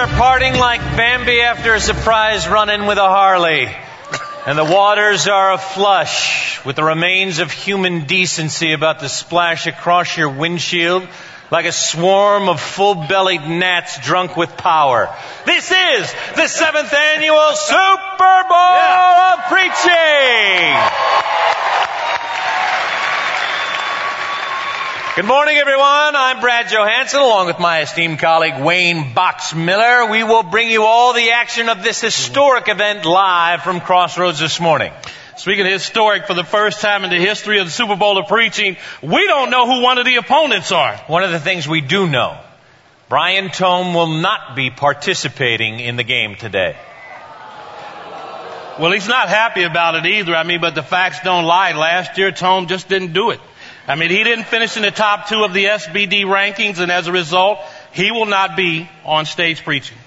are parting like Bambi after a surprise run-in with a Harley. And the waters are aflush with the remains of human decency about to splash across your windshield like a swarm of full-bellied gnats drunk with power. This is the 7th annual Super Bowl of Preaching! Good morning, everyone. I'm Brad Johansson, along with my esteemed colleague Wayne Box Miller. We will bring you all the action of this historic event live from Crossroads this morning. Speaking of historic, for the first time in the history of the Super Bowl of Preaching, we don't know who one of the opponents are. One of the things we do know, Brian Tome will not be participating in the game today. Well, he's not happy about it either. But the facts don't lie. Last year, Tome just didn't do it. He didn't finish in the top 2 of the SBD rankings, and as a result, he will not be on stage preaching.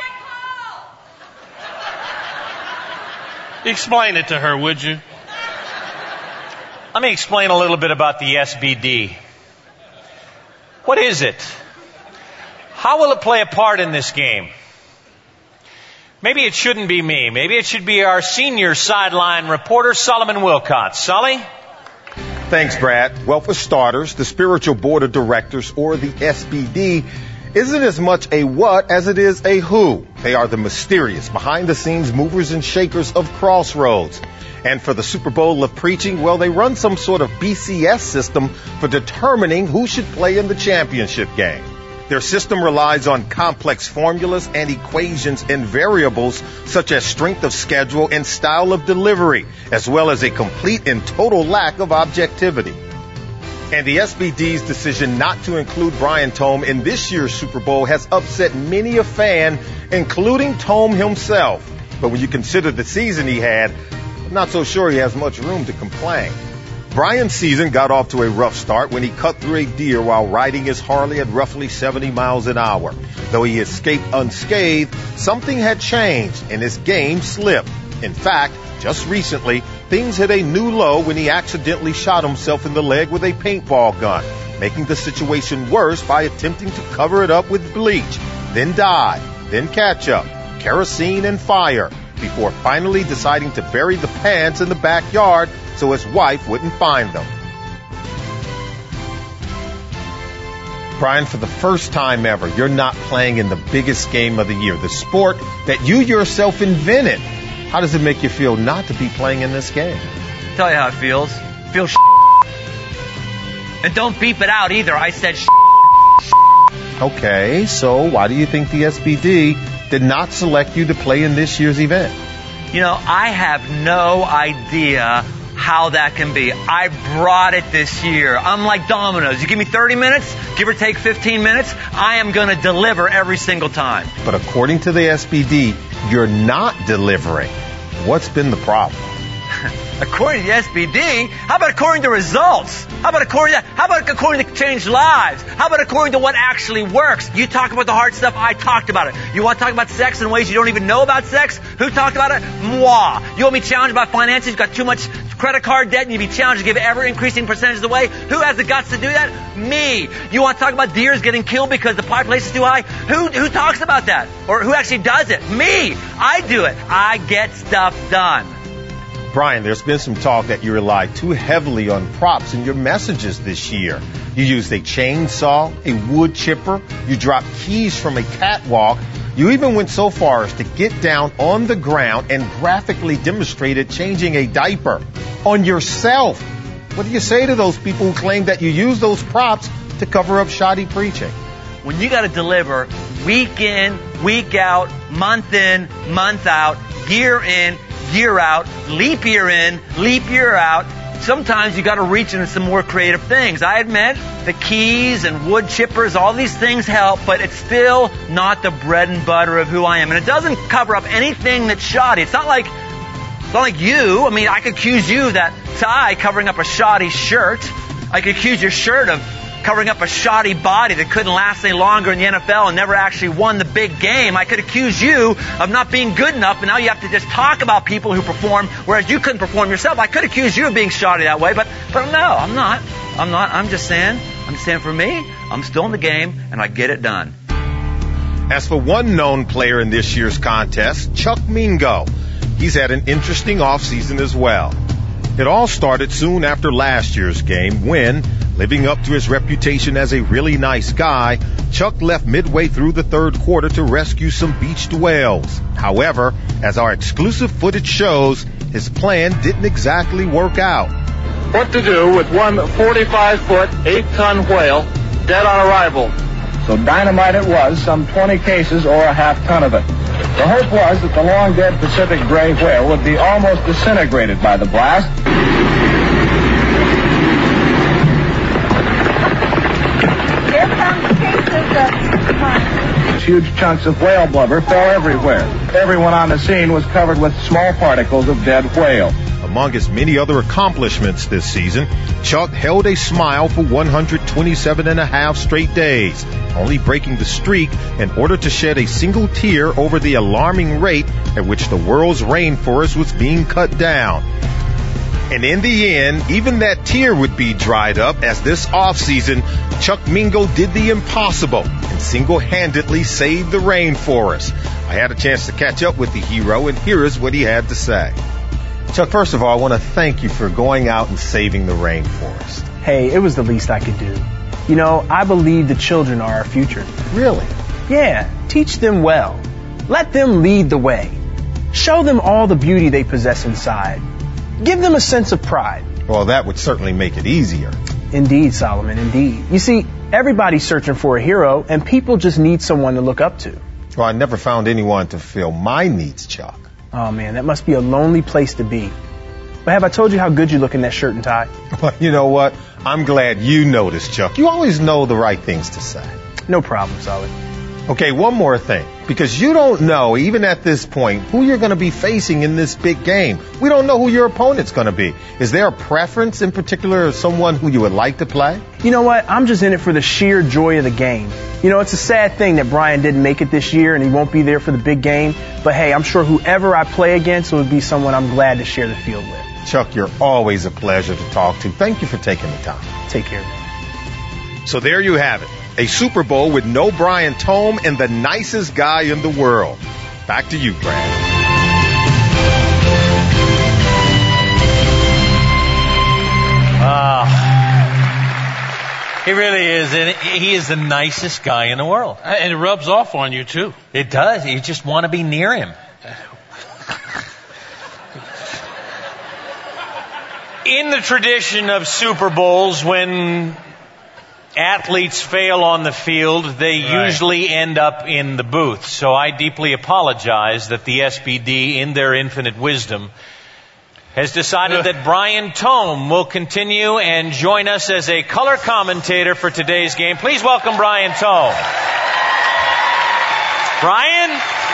Explain it to her, would you? Let me explain a little bit about the SBD. What is it? How will it play a part in this game? Maybe it shouldn't be me. Maybe it should be our senior sideline reporter, Solomon Wilcott. Sully? Thanks, Brad. Well, for starters, the Spiritual Board of Directors, or the SBD, isn't as much a what as it is a who. They are the mysterious, behind-the-scenes movers and shakers of Crossroads. And for the Super Bowl of Preaching, well, they run some sort of BCS system for determining who should play in the championship game. Their system relies on complex formulas and equations and variables such as strength of schedule and style of delivery, as well as a complete and total lack of objectivity. And the SBD's decision not to include Brian Tome in this year's Super Bowl has upset many a fan, including Tome himself. But when you consider the season he had, I'm not so sure he has much room to complain. Brian's season got off to a rough start when he cut through a deer while riding his Harley at roughly 70 miles an hour. Though he escaped unscathed, something had changed and his game slipped. In fact, just recently, things hit a new low when he accidentally shot himself in the leg with a paintball gun, making the situation worse by attempting to cover it up with bleach, then dye, then ketchup, kerosene, and fire, before finally deciding to bury the pants in the backyard so his wife wouldn't find them. Brian, for the first time ever, you're not playing in the biggest game of the year, the sport that you yourself invented. How does it make you feel not to be playing in this game? I'll tell you how it feels. It feels And don't beep it out either. I said Okay, so why do you think the SBD did not select you to play in this year's event? I have no idea how that can be. I brought it this year. I'm like Domino's. You give me 30 minutes, give or take 15 minutes, I am going to deliver every single time. But according to the SBD, you're not delivering. What's been the problem? According to the SBD? How about according to results? How about according to changed lives? How about according to what actually works? You talk about the hard stuff, I talked about it. You want to talk about sex in ways you don't even know about sex? Who talked about it? Moi. You want me challenged about finances? You've got too much credit card debt and you'd be challenged to give ever-increasing percentages away? Who has the guts to do that? Me. You want to talk about deers getting killed because the population is too high? Who talks about that? Or who actually does it? Me. I do it. I get stuff done. Brian, there's been some talk that you rely too heavily on props in your messages this year. You used a chainsaw, a wood chipper, you dropped keys from a catwalk. You even went so far as to get down on the ground and graphically demonstrated changing a diaper on yourself. What do you say to those people who claim that you use those props to cover up shoddy preaching? When you got to deliver week in, week out, month in, month out, year in, year out, leap year in, leap year out, sometimes you got to reach into some more creative things. I admit the keys and wood chippers, all these things help, but it's still not the bread and butter of who I am. And it doesn't cover up anything that's shoddy. It's not like you. I could accuse you that tie covering up a shoddy shirt. I could accuse your shirt of covering up a shoddy body that couldn't last any longer in the NFL and never actually won the big game. I could accuse you of not being good enough, and now you have to just talk about people who perform, whereas you couldn't perform yourself. I could accuse you of being shoddy that way, but no, I'm not. I'm just saying for me, I'm still in the game, and I get it done. As for one known player in this year's contest, Chuck Mingo, he's had an interesting offseason as well. It all started soon after last year's game when, living up to his reputation as a really nice guy, Chuck left midway through the third quarter to rescue some beached whales. However, as our exclusive footage shows, his plan didn't exactly work out. What to do with one 45-foot, 8-ton whale dead on arrival? So dynamite it was, some 20 cases or a half ton of it. The hope was that the long-dead Pacific gray whale would be almost disintegrated by the blast. Here comes cases of mine. Huge chunks of whale blubber fell everywhere. Everyone on the scene was covered with small particles of dead whale. Among his many other accomplishments this season, Chuck held a smile for 127 and a half straight days, only breaking the streak in order to shed a single tear over the alarming rate at which the world's rainforest was being cut down. And in the end, even that tear would be dried up as this offseason, Chuck Mingo did the impossible and single-handedly saved the rainforest. I had a chance to catch up with the hero, and here is what he had to say. Chuck, first of all, I want to thank you for going out and saving the rainforest. Hey, it was the least I could do. You know, I believe the children are our future. Really? Yeah, teach them well. Let them lead the way. Show them all the beauty they possess inside. Give them a sense of pride. Well, that would certainly make it easier. Indeed, Solomon, indeed. You see, everybody's searching for a hero, and people just need someone to look up to. Well, I never found anyone to fill my needs, Chuck. Oh, man, that must be a lonely place to be. But have I told you how good you look in that shirt and tie? Well, you know what? I'm glad you noticed, Chuck. You always know the right things to say. No problem, Solid. Okay, one more thing. Because you don't know, even at this point, who you're going to be facing in this big game. We don't know who your opponent's going to be. Is there a preference in particular of someone who you would like to play? You know what? I'm just in it for the sheer joy of the game. You know, it's a sad thing that Brian didn't make it this year and he won't be there for the big game. But hey, I'm sure whoever I play against would be someone I'm glad to share the field with. Chuck, you're always a pleasure to talk to. Thank you for taking the time. Take care, man. So there you have it. A Super Bowl with no Brian Tome and the nicest guy in the world. Back to you, Brad. He really is. And he is the nicest guy in the world. And it rubs off on you, too. It does. You just want to be near him. In the tradition of Super Bowls, when athletes fail on the field, they usually end up in the booth. So I deeply apologize that the SBD, in their infinite wisdom, has decided that Brian Tome will continue and join us as a color commentator for today's game. Please welcome Brian Tome. Brian,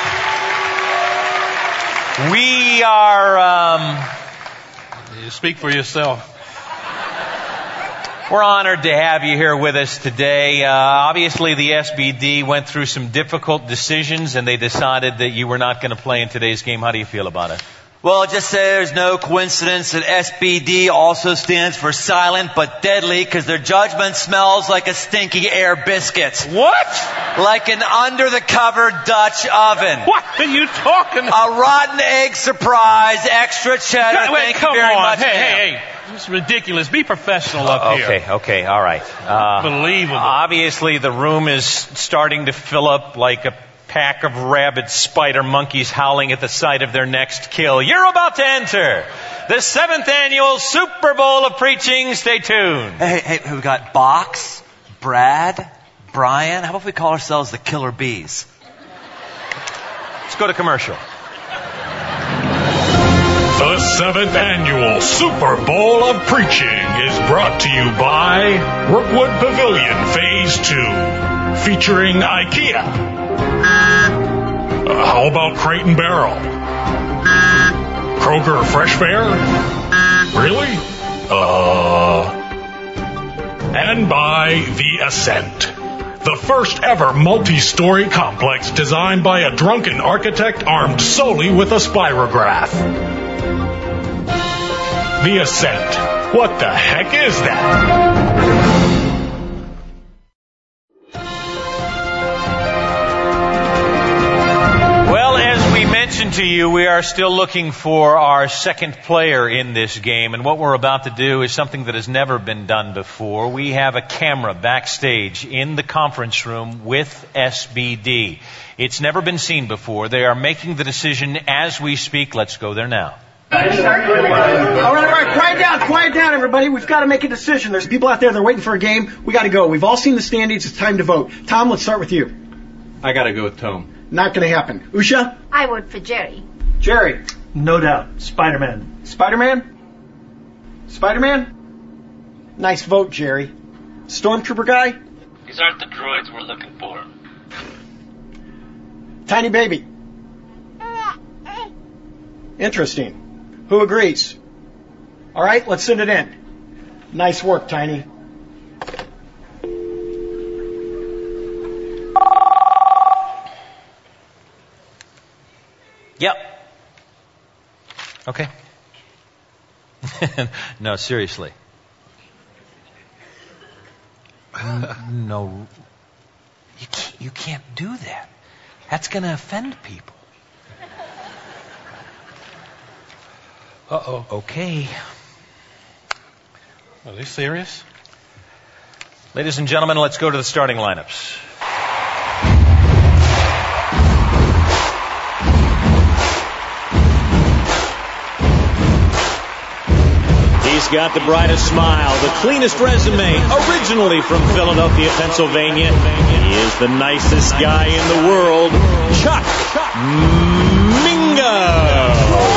we are... You speak for yourself. We're honored to have you here with us today. Obviously, the SBD went through some difficult decisions, and they decided that you were not going to play in today's game. How do you feel about it? Well, just say there's no coincidence that SBD also stands for silent but deadly, because their judgment smells like a stinky Air biscuit. What? Like an under-the-cover Dutch oven. What are you talking about? A rotten egg surprise, extra cheddar. Wait, Thank come you very on. much. Hey. This is ridiculous. Be professional up here. Okay, all right. Unbelievable. Obviously, the room is starting to fill up like a pack of rabid spider monkeys howling at the sight of their next kill. You're about to enter the 7th annual Super Bowl of Preaching. Stay tuned. Hey, we got Box, Brad, Brian. How about we call ourselves the Killer Bees? Let's go to commercial. The 7th annual Super Bowl of Preaching is brought to you by Brookwood Pavilion Phase 2, featuring IKEA. How about Crate and Barrel? Kroger Fresh Fare? Really? And by The Ascent, the first ever multi-story complex designed by a drunken architect armed solely with a spirograph. The Ascent. What the heck is that? to you, we are still looking for our second player in this game, and what we're about to do is something that has never been done before. We have a camera backstage in the conference room with SBD. It's never been seen before. They are making the decision as we speak. Let's go there now. All right. Quiet down, everybody. We've got to make a decision. There's people out there that are waiting for a game. We got to go. We've all seen the standings. It's time to vote. Tom, let's start with you. I got to go with Tom. Not going to happen. Usha? I vote for Jerry. Jerry? No doubt. Spider-Man. Spider-Man? Spider-Man? Nice vote, Jerry. Stormtrooper guy? These aren't the droids we're looking for. Tiny baby? Interesting. Who agrees? All right, let's send it in. Nice work, Tiny. Yep. Okay. No, seriously. No. You can't do that. That's going to offend people. Uh-oh. Okay. Are they serious? Ladies and gentlemen, let's go to the starting lineups. He's got the brightest smile, the cleanest resume, originally from Philadelphia, Pennsylvania. He is the nicest guy in the world, Chuck Mingo.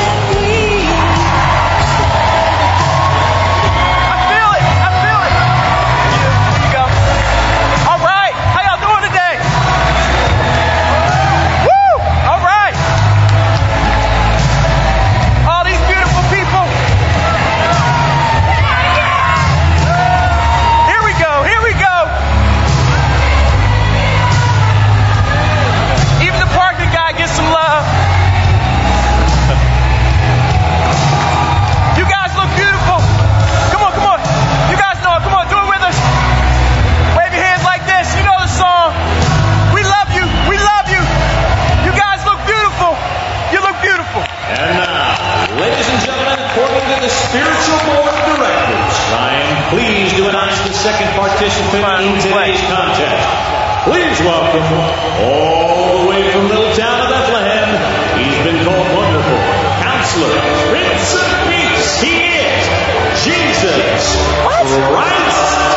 Spiritual Board of Directors, I am pleased to announce the second participant in today's contest. Please welcome, all the way from little town of Bethlehem, he's been called Wonderful, Counselor, Prince of Peace, he is Jesus Christ.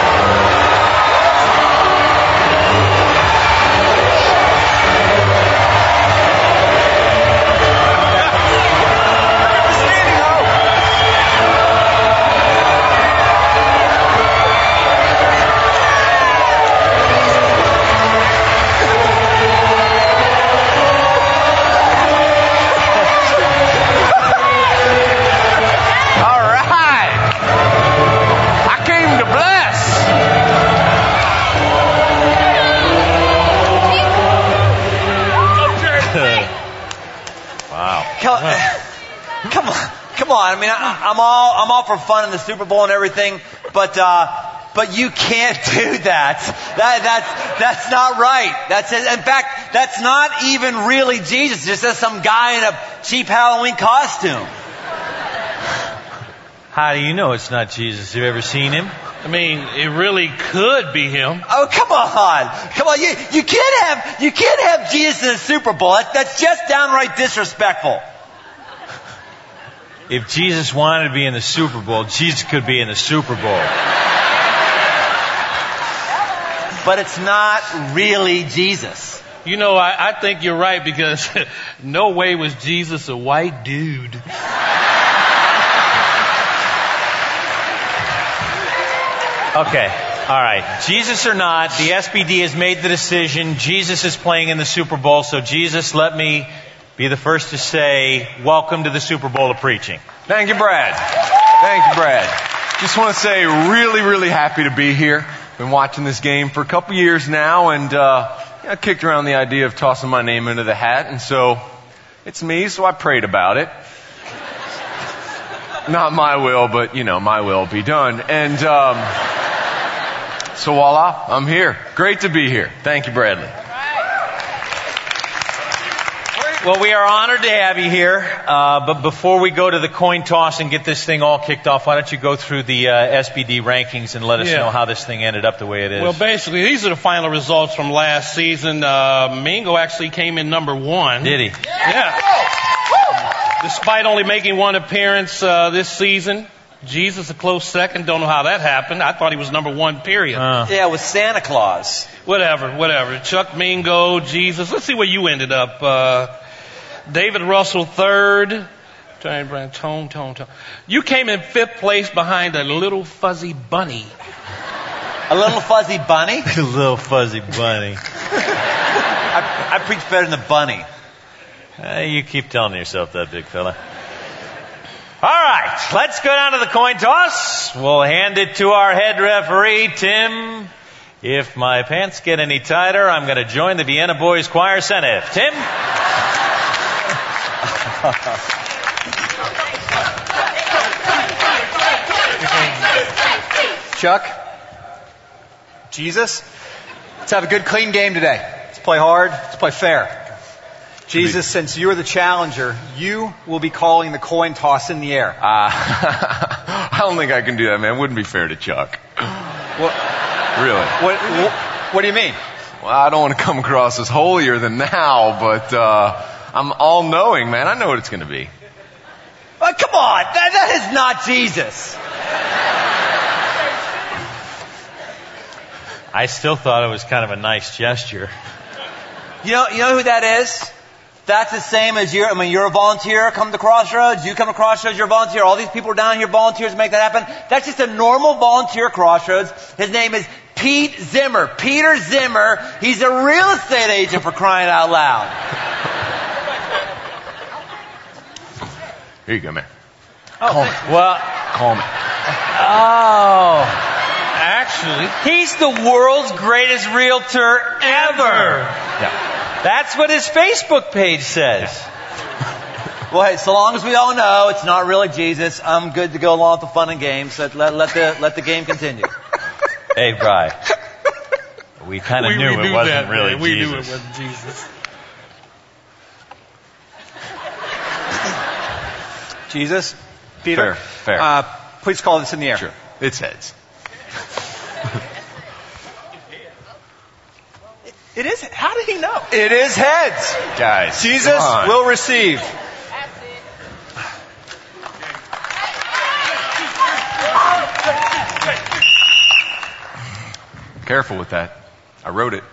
Come on. I mean, I'm all for fun in the Super Bowl and everything, but you can't do that. That's not right. In fact, that's not even really Jesus. It's just some guy in a cheap Halloween costume. How do you know it's not Jesus? Have you ever seen him? I mean, it really could be him. Oh, come on. You can't have Jesus in a Super Bowl. That's just downright disrespectful. If Jesus wanted to be in the Super Bowl, Jesus could be in the Super Bowl. But it's not really Jesus. You know, I think you're right, because no way was Jesus a white dude. Okay, all right. Jesus or not, the SBD has made the decision. Jesus is playing in the Super Bowl, so Jesus, let me be the first to say, welcome to the Super Bowl of preaching. Thank you, Brad. Just want to say, really, really happy to be here. Been watching this game for a couple years now, and I kicked around the idea of tossing my name into the hat, and so it's me, so I prayed about it. Not my will, but, my will be done. And so voila, I'm here. Great to be here. Thank you, Bradley. Well, we are honored to have you here. But before we go to the coin toss and get this thing all kicked off, why don't you go through the SBD rankings and let us know how this thing ended up the way it is? Well, basically, these are the final results from last season. Mingo actually came in number 1. Did he? Yeah. Despite only making one appearance this season. Jesus a close second. Don't know how that happened. I thought he was number 1, period. Yeah, it was Santa Claus. Whatever. Chuck Mingo, Jesus. Let's see where you ended up. David Russell, 3rd. Tone. You came in 5th place behind a little fuzzy bunny. A little fuzzy bunny? A little fuzzy bunny. I preach better than the bunny. You keep telling yourself that, big fella. All right, let's go down to the coin toss. We'll hand it to our head referee, Tim. If my pants get any tighter, I'm going to join the Vienna Boys Choir Senate. Tim? Chuck? Jesus? Let's have a good, clean game today. Let's play hard. Let's play fair. Jesus, since you're the challenger, you will be calling the coin toss in the air. I don't think I can do that, man. It wouldn't be fair to Chuck. What? Really? What do you mean? Well, I don't want to come across as holier than thou, but I'm all-knowing, man. I know what it's going to be. Oh, come on. That is not Jesus. I still thought it was kind of a nice gesture. You know who that is? That's the same as you're a volunteer, come to Crossroads, you come to Crossroads, you're a volunteer, all these people are down here, volunteers to make that happen. That's just a normal volunteer Crossroads. His name is Pete Zimmer. Peter Zimmer. He's a real estate agent, for crying out loud. Here you go, man. Call me. Oh. Actually, he's the world's greatest realtor ever. Yeah. That's what his Facebook page says. Well, hey, so long as we all know it's not really Jesus, I'm good to go along with the fun and games. Let the game continue. Hey, Bri. We kind of knew it wasn't really Jesus. We knew it wasn't Jesus. Jesus? Peter? Fair. Please call this in the air. Sure. It's heads. It is. How did he know? It is heads. Guys. Jesus will receive. Careful with that. I wrote it.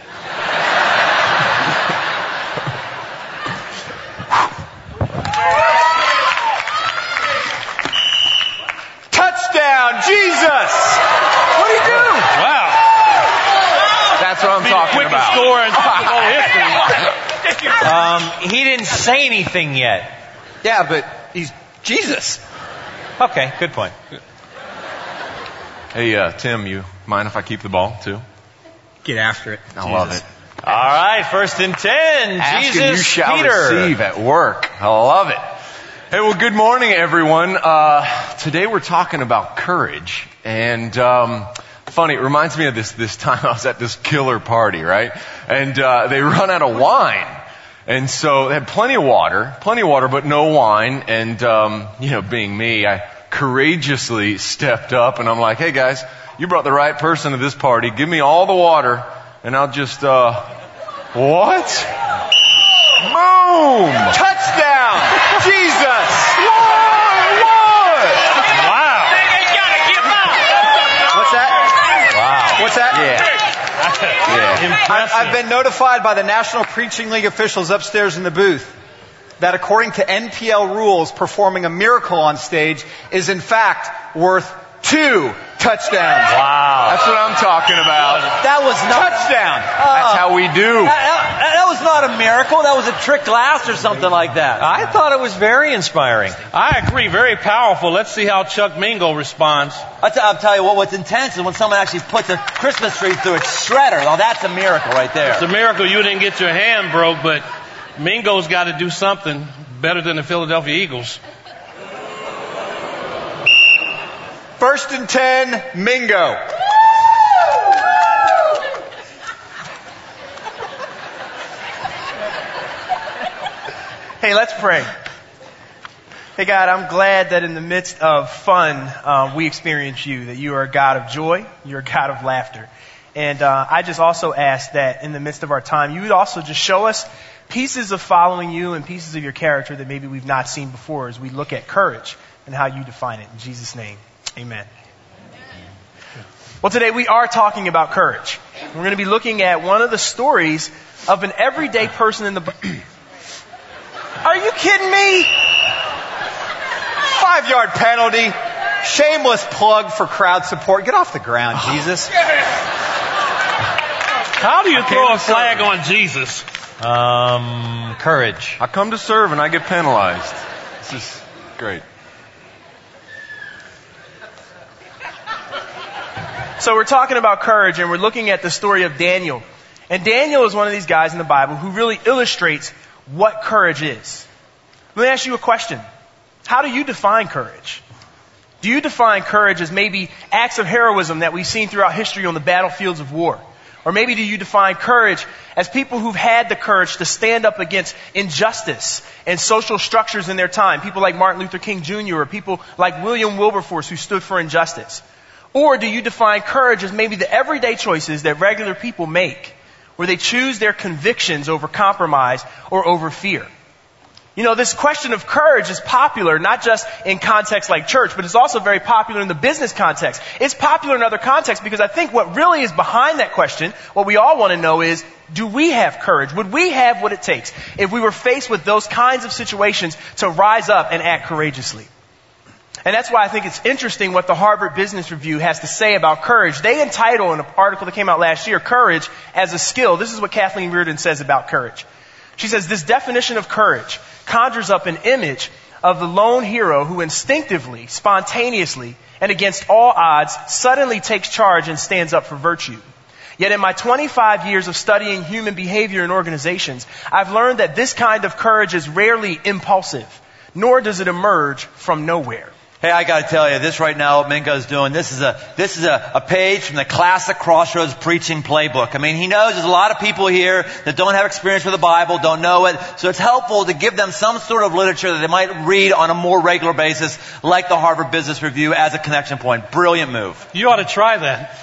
Touchdown, Jesus! What do you do? Wow. That's what I'm talking about. Score in Super Bowl history. He didn't say anything yet. Yeah, but he's Jesus. Okay, good point. Hey, Tim, you mind if I keep the ball, too? Get after it. I love it. All right, 1st and 10. Asking Jesus, you shall Peter. receive at work. I love it. Hey, well, good morning, everyone. Today we're talking about courage. And funny, it reminds me of this time I was at this killer party, right? And they run out of wine. And so they had plenty of water, but no wine. And, being me, I courageously stepped up and I'm like, hey guys, you brought the right person to this party. Give me all the water and I'll just, what? Boom! Touchdown! Jesus! What? Wow. What's that? Wow. What's that? Yeah. I've been notified by the National Preaching League officials upstairs in the booth that according to NPL rules, performing a miracle on stage is in fact worth 2 touchdowns. Wow. That's what I'm talking about. That was not Touchdown. That's how we do. That was not a miracle. That was a trick glass or something like that. I thought it was very inspiring. I agree. Very powerful. Let's see how Chuck Mingo responds. I'll tell you what's intense is when someone actually puts a Christmas tree through a shredder. Oh, that's a miracle right there. It's a miracle you didn't get your hand broke, but Mingo's got to do something better than the Philadelphia Eagles. 1st and 10, Mingo. Hey, let's pray. Hey, God, I'm glad that in the midst of fun, we experience you, that you are a God of joy, you're a God of laughter. And I just also ask that in the midst of our time, you would also just show us pieces of following you and pieces of your character that maybe we've not seen before as we look at courage and how you define it. In Jesus' name, amen. Well, today we are talking about courage. We're going to be looking at one of the stories of an everyday person in the Bible. Are you kidding me? 5-yard penalty. Shameless plug for crowd support. Get off the ground, Jesus. How do you throw a flag on Jesus? Courage. I come to serve and I get penalized. This is great. So we're talking about courage, and we're looking at the story of Daniel. And Daniel is one of these guys in the Bible who really illustrates what courage is. Let me ask you a question. How do you define courage? Do you define courage as maybe acts of heroism that we've seen throughout history on the battlefields of war? Or maybe do you define courage as people who've had the courage to stand up against injustice and social structures in their time? People like Martin Luther King Jr. or people like William Wilberforce who stood for injustice. Or do you define courage as maybe the everyday choices that regular people make, where they choose their convictions over compromise or over fear? You know, this question of courage is popular not just in contexts like church, but it's also very popular in the business context. It's popular in other contexts because I think what really is behind that question, what we all want to know is, do we have courage? Would we have what it takes if we were faced with those kinds of situations to rise up and act courageously? And that's why I think it's interesting what the Harvard Business Review has to say about courage. They entitle in an article that came out last year, Courage as a Skill. This is what Kathleen Reardon says about courage. She says, this definition of courage conjures up an image of the lone hero who instinctively, spontaneously, and against all odds, suddenly takes charge and stands up for virtue. Yet in my 25 years of studying human behavior in organizations, I've learned that this kind of courage is rarely impulsive, nor does it emerge from nowhere. Hey, I got to tell you, this right now, what Mingo's doing, this is a page from the classic Crossroads preaching playbook. I mean, he knows there's a lot of people here that don't have experience with the Bible, don't know it, so it's helpful to give them some sort of literature that they might read on a more regular basis, like the Harvard Business Review as a connection point. Brilliant move. You ought to try that.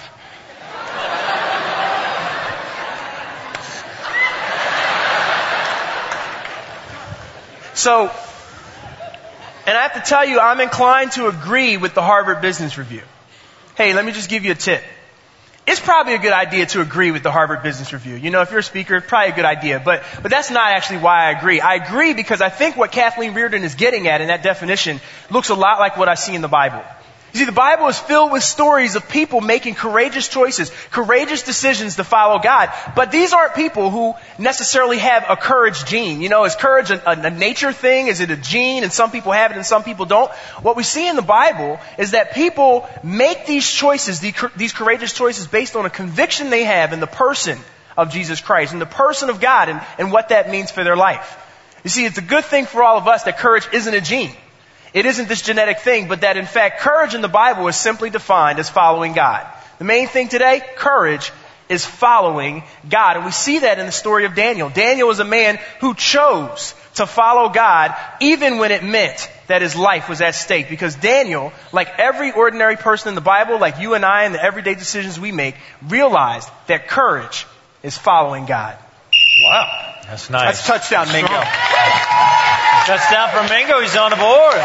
So, and I have to tell you, I'm inclined to agree with the Harvard Business Review. Hey, let me just give you a tip. It's probably a good idea to agree with the Harvard Business Review. You know, if you're a speaker, it's probably a good idea. But that's not actually why I agree. I agree because I think what Kathleen Reardon is getting at in that definition looks a lot like what I see in the Bible. You see, the Bible is filled with stories of people making courageous choices, courageous decisions to follow God. But these aren't people who necessarily have a courage gene. You know, is courage a nature thing? Is it a gene? And some people have it and some people don't. What we see in the Bible is that people make these choices, these courageous choices based on a conviction they have in the person of Jesus Christ and the person of God and what that means for their life. You see, it's a good thing for all of us that courage isn't a gene. It isn't this genetic thing, but that in fact courage in the Bible is simply defined as following God. The main thing today, courage is following God. And we see that in the story of Daniel. Daniel was a man who chose to follow God even when it meant that his life was at stake. Because Daniel, like every ordinary person in the Bible, like you and I and the everyday decisions we make, realized that courage is following God. Wow. That's nice. That's touchdown, Mingo. Touchdown for Mingo. He's on the board.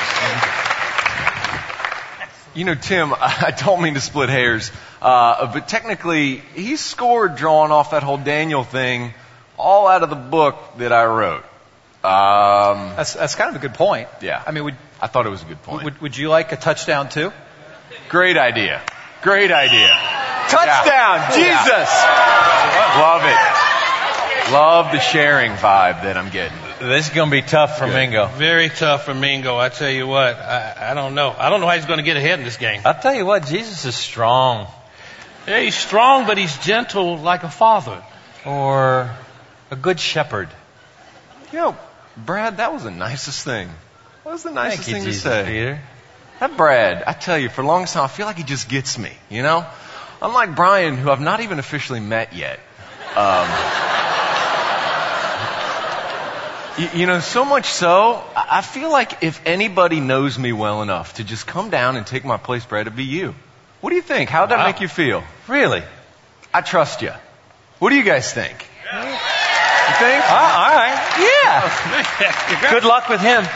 You know, Tim, I don't mean to split hairs, but technically he scored drawing off that whole Daniel thing all out of the book that I wrote. That's kind of a good point. Yeah. I mean, I thought it was a good point. Would you like a touchdown too? Great idea. Great idea. Touchdown, yeah. Jesus. Yeah. Love it. Love the sharing vibe that I'm getting. This is going to be tough for Mingo. Very tough for Mingo. I tell you what, I don't know. I don't know how he's going to get ahead in this game. I'll tell you what, Jesus is strong. Yeah, he's strong, but he's gentle like a father. Or a good shepherd. You know, Brad, that was the nicest thing. What was the nicest thing Jesus, to say? Peter. That Brad, I tell you, for the longest time, I feel like he just gets me, you know? Unlike Brian, who I've not even officially met yet. You know, so much so, I feel like if anybody knows me well enough to just come down and take my place, Brad, it'd be you. What do you think? How'd that make you feel? Really? I trust you. What do you guys think? You think? All right. Yeah. Good luck with him.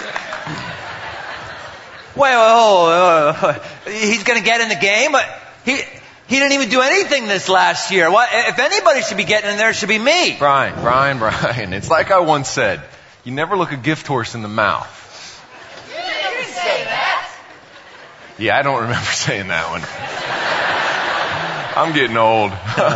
Wait, he's going to get in the game? He didn't even do anything this last year. If anybody should be getting in there, it should be me. Brian. It's like I once said, you never look a gift horse in the mouth. You didn't say that. Yeah, I don't remember saying that one. I'm getting old.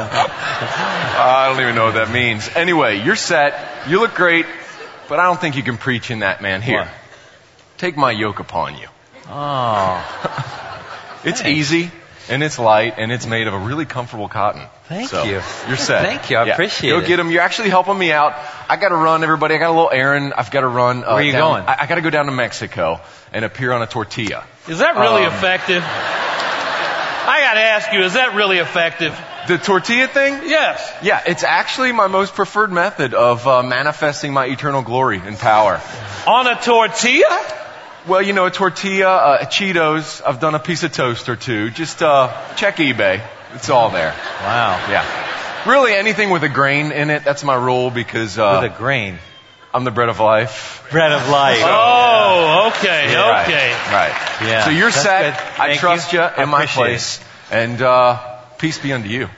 I don't even know what that means. Anyway, you're set. You look great, but I don't think you can preach in that, man. Here, take my yoke upon you. Oh. It's easy. And it's light, and it's made of a really comfortable cotton. Thank you. You're set. Thank you. I appreciate it. Go get them. You're actually helping me out. I got to run, everybody. I got a little errand. I've got to run. Where are you going? I got to go down to Mexico and appear on a tortilla. Is that really effective? I got to ask you, is that really effective? The tortilla thing? Yes. Yeah, it's actually my most preferred method of manifesting my eternal glory and power. On a tortilla? Well, you know, a tortilla, Cheetos, I've done a piece of toast or two. Just check eBay. It's all there. Wow. Yeah. Really anything with a grain in it, that's my rule because... with a grain? I'm the bread of life. Bread of life. Oh, okay, yeah, okay. Right. Yeah. So you're set. Good. I trust you in my place. And peace be unto you.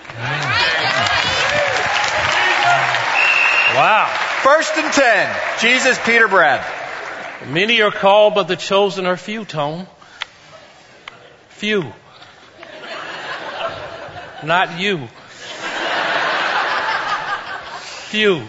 Wow. 1st and 10. Jesus, Peter, Brad. Many are called, but the chosen are few, Tone. Few. Not you. Few.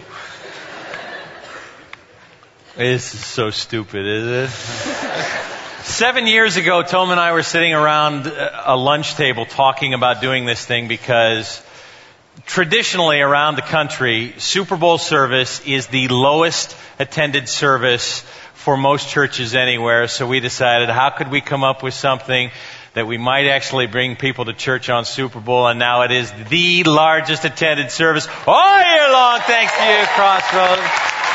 This is so stupid, isn't it? 7 years ago, Tom and I were sitting around a lunch table talking about doing this thing because traditionally around the country, Super Bowl service is the lowest attended service for most churches anywhere. So we decided, how could we come up with something that we might actually bring people to church on Super Bowl? And now it is the largest attended service all year long. Thanks to you, Crossroads.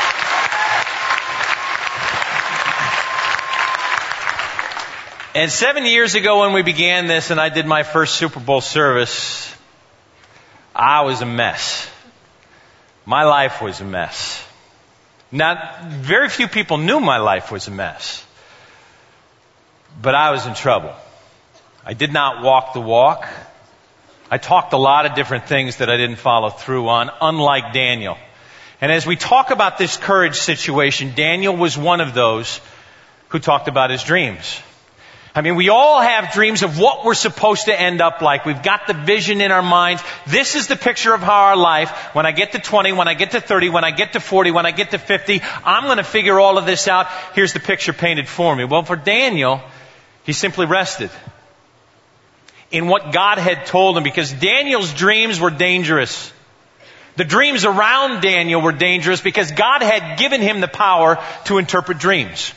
And 7 years ago when we began this and I did my first Super Bowl service, I was a mess. My life was a mess. Now, very few people knew my life was a mess. But I was in trouble. I did not walk the walk. I talked a lot of different things that I didn't follow through on, unlike Daniel. And as we talk about this courage situation, Daniel was one of those who talked about his dreams. I mean, we all have dreams of what we're supposed to end up like. We've got the vision in our minds. This is the picture of how our life, when I get to 20, when I get to 30, when I get to 40, when I get to 50, I'm going to figure all of this out. Here's the picture painted for me. Well, for Daniel, he simply rested in what God had told him because Daniel's dreams were dangerous. The dreams around Daniel were dangerous because God had given him the power to interpret dreams.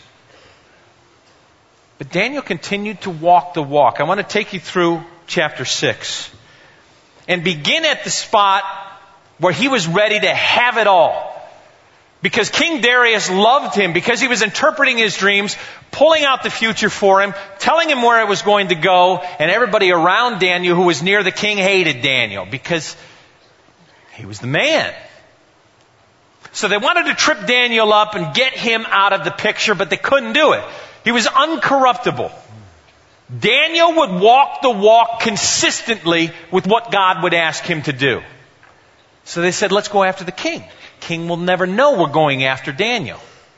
But Daniel continued to walk the walk. I want to take you through chapter 6 and begin at the spot where he was ready to have it all. Because King Darius loved him, because he was interpreting his dreams, pulling out the future for him, telling him where it was going to go, and everybody around Daniel who was near the king hated Daniel because he was the man. So they wanted to trip Daniel up and get him out of the picture, but they couldn't do it. He was uncorruptible. Daniel would walk the walk consistently with what God would ask him to do. So they said, let's go after the king. King will never know we're going after Daniel.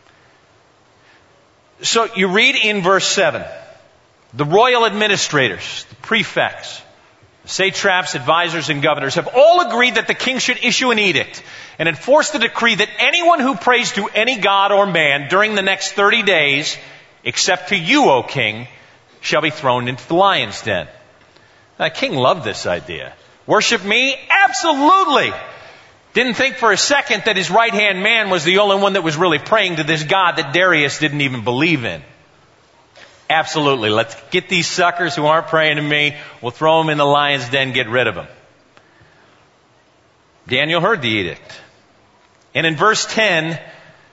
So you read in verse 7, the royal administrators, the prefects, the satraps, advisors, and governors have all agreed that the king should issue an edict and enforce the decree that anyone who prays to any god or man during the next 30 days, except to you, O king, shall be thrown into the lion's den. Now, the king loved this idea. Worship me? Absolutely. Didn't think for a second that his right-hand man was the only one that was really praying to this God that Darius didn't even believe in. Absolutely. Let's get these suckers who aren't praying to me. We'll throw them in the lion's den, get rid of them. Daniel heard the edict. And in verse 10,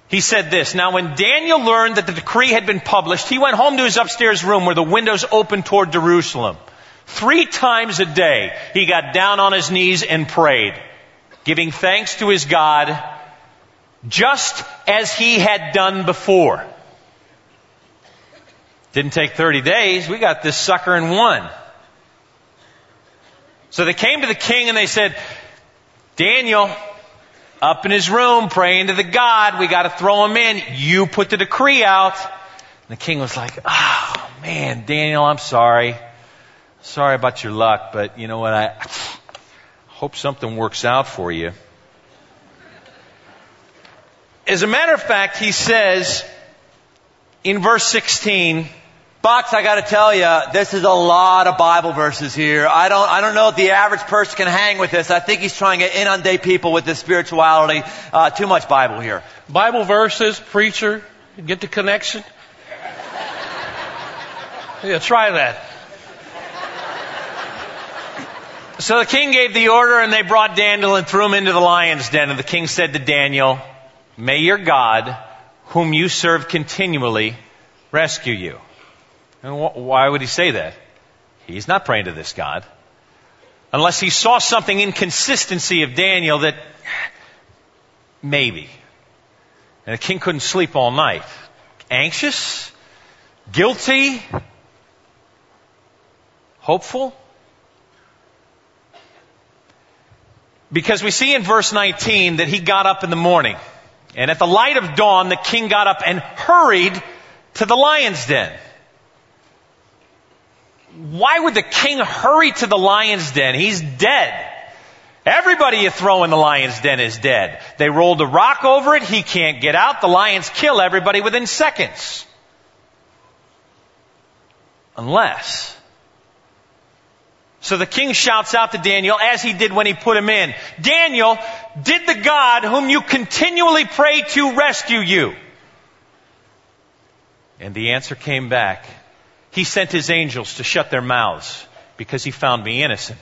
He said this, "Now when Daniel learned that the decree had been published, he went home to his upstairs room where the windows opened toward Jerusalem. 3 times a day he got down on his knees and prayed, giving thanks to his God, just as he had done before." Didn't take 30 days. We got this sucker in 1. So they came to the king and they said, "Daniel, up in his room, praying to the God. We got to throw him in. You put the decree out." And the king was like, "Oh, man, Daniel, I'm sorry. Sorry about your luck, but you know what? I hope something works out for you." As a matter of fact, he says in verse 16, Box, I got to tell you, this is a lot of Bible verses here. I don't know if the average person can hang with this. I think he's trying to inundate people with this spirituality. Too much Bible here. Bible verses, preacher, get the connection. Yeah, try that. So the king gave the order and they brought Daniel and threw him into the lion's den. And the king said to Daniel, "May your God, whom you serve continually, rescue you." And why would he say that? He's not praying to this God. Unless he saw something inconsistency of Daniel that maybe. And the king couldn't sleep all night. Anxious? Guilty? Hopeful? Because we see in verse 19 that he got up in the morning. And at the light of dawn, the king got up and hurried to the lion's den. Why would the king hurry to the lion's den? He's dead. Everybody you throw in the lion's den is dead. They rolled a rock over it. He can't get out. The lions kill everybody within seconds. Unless. So the king shouts out to Daniel, as he did when he put him in, "Daniel, did the God whom you continually pray to rescue you?" And the answer came back, "He sent his angels to shut their mouths because he found me innocent."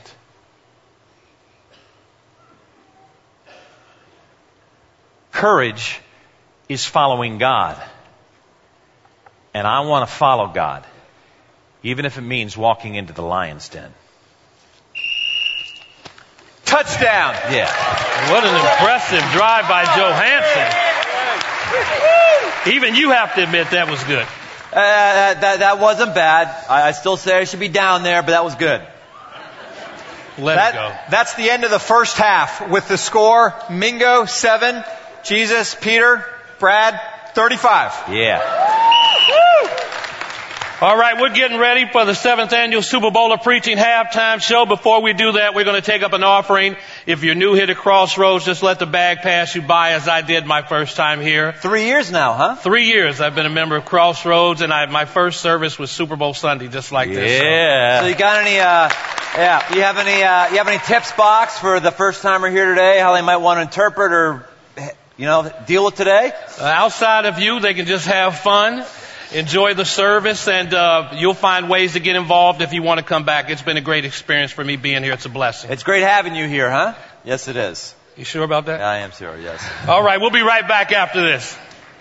Courage is following God. And I want to follow God, even if it means walking into the lion's den. Touchdown. Yeah. What an impressive drive by Johansson. Even you have to admit that was good. That wasn't bad. I still say I should be down there, but that was good. Let it go. That's the end of the first half with the score, Mingo 7, Jesus, Peter, Brad 35. Yeah. All right, we're getting ready for the 7th annual Super Bowl of Preaching halftime show. Before we do that, we're going to take up an offering. If you're new here to Crossroads, just let the bag pass you by, as I did my first time here. 3 years now, huh? 3 years I've been a member of Crossroads, and my first service was Super Bowl Sunday, just like this. Yeah. So you got any, you have any tips, Box, for the first timer here today? How they might want to interpret or, deal with today? Outside of you, they can just have fun. Enjoy the service, and you'll find ways to get involved if you want to come back. It's been a great experience for me being here. It's a blessing. It's great having you here, huh? Yes, it is. You sure about that? I am sure, yes. All right, we'll be right back after this.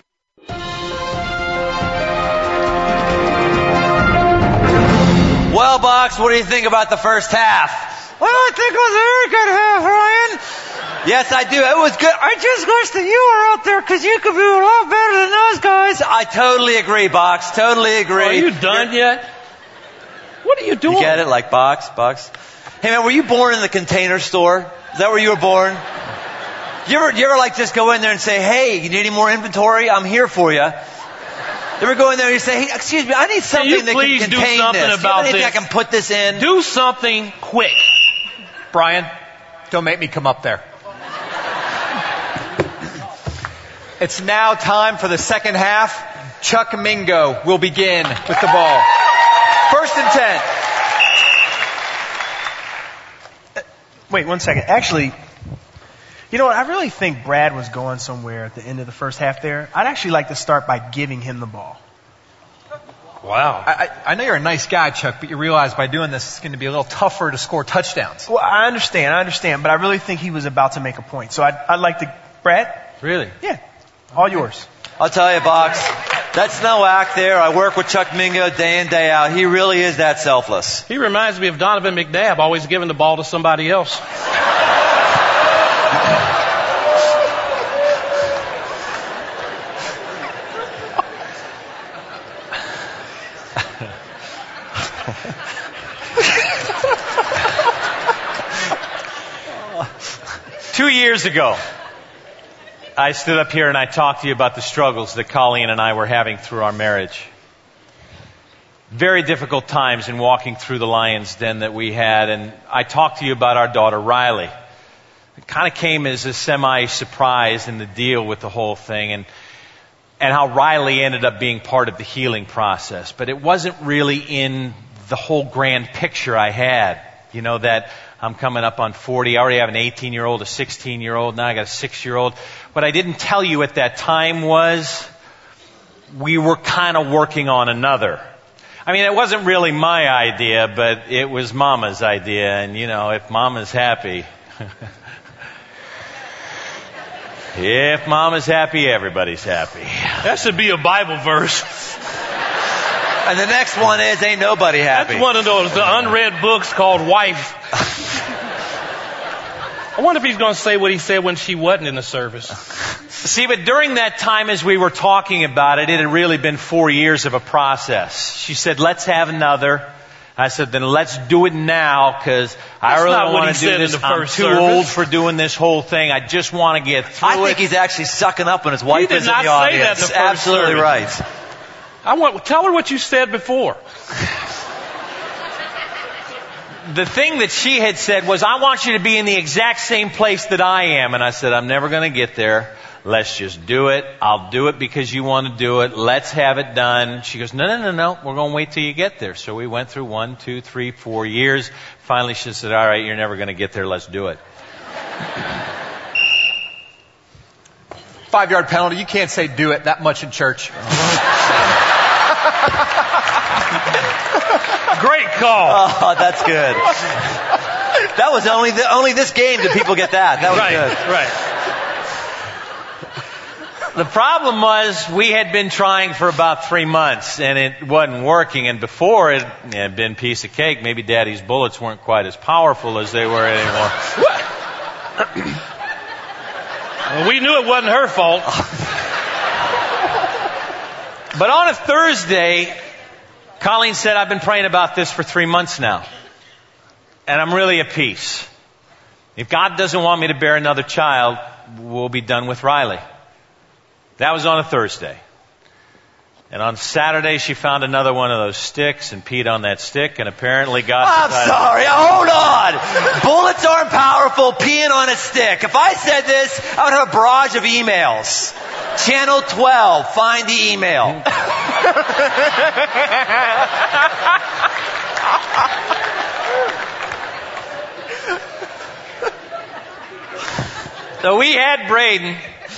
Well, Box, what do you think about the first half? Well, I think it was a very good half, Ryan. Yes, I do. It was good. I just wish that you were out there because you could be a lot better than those guys. I totally agree, Box. Totally agree. Are you done yet? What are you doing? You get it? Like Box? Hey, man, were you born in the Container Store? Is that where you were born? You ever like just go in there and say, "Hey, you need any more inventory? I'm here for you." You ever go in there and you say, "Hey, excuse me, I need something that can contain this. Please do something about this. I can put this in." Do something quick. Brian, don't make me come up there. It's now time for the second half. Chuck Mingo will begin with the ball. 1st and 10. Wait 1 second. Actually, you know what? I really think Brad was going somewhere at the end of the first half there. I'd actually like to start by giving him the ball. Wow. I know you're a nice guy, Chuck, but you realize by doing this, it's going to be a little tougher to score touchdowns. Well, I understand, but I really think he was about to make a point. So I'd like to, Brad? Really? Yeah. All yours. I'll tell you, Box, that's no act there. I work with Chuck Mingo day in, day out. He really is that selfless. He reminds me of Donovan McNabb, always giving the ball to somebody else. 2 years ago, I stood up here and I talked to you about the struggles that Colleen and I were having through our marriage. Very difficult times in walking through the lion's den that we had, and I talked to you about our daughter Riley. It kind of came as a semi-surprise in the deal with the whole thing, and how Riley ended up being part of the healing process. But it wasn't really in the whole grand picture I had. You know, that I'm coming up on 40. I already have an 18-year-old, a 16-year-old. Now I got a 6-year-old. What I didn't tell you at that time was we were kind of working on another. I mean, it wasn't really my idea, but it was Mama's idea. And, you know, if Mama's happy, if Mama's happy, everybody's happy. That should be a Bible verse. And the next one is, ain't nobody happy. That's one of those, the unread books called Wife. I wonder if he's going to say what he said when she wasn't in the service. See, but during that time as we were talking about it, it had really been 4 years of a process. She said, let's have another. I said, then let's do it now, because I really don't want to do this. I'm too old for doing this whole thing. I just want to get through it. I think he's actually sucking up when his wife is in the audience. He did not say that in the first Absolutely service. Right. Tell her what you said before. The thing that she had said was, I want you to be in the exact same place that I am. And I said, I'm never going to get there. Let's just do it. I'll do it because you want to do it. Let's have it done. She goes, no. We're going to wait till you get there. So we went through 1, 2, 3, 4 years. Finally, she said, all right, you're never going to get there. Let's do it. 5-yard penalty. You can't say do it that much in church. Great call. Oh, that's good. That was only this game did people get that. That was good. Right. The problem was we had been trying for about 3 months and it wasn't working. And before it had been a piece of cake. Maybe Daddy's bullets weren't quite as powerful as they were anymore. Well, we knew it wasn't her fault. But on a Thursday, Colleen said, I've been praying about this for 3 months now. And I'm really at peace. If God doesn't want me to bear another child, we'll be done with Riley. That was on a Thursday. And on Saturday, she found another one of those sticks and peed on that stick, and apparently God decided... I'm sorry, hold on! Bullets aren't powerful, peeing on a stick. If I said this, I would have a barrage of emails. Channel 12, find the email. So we had Braden.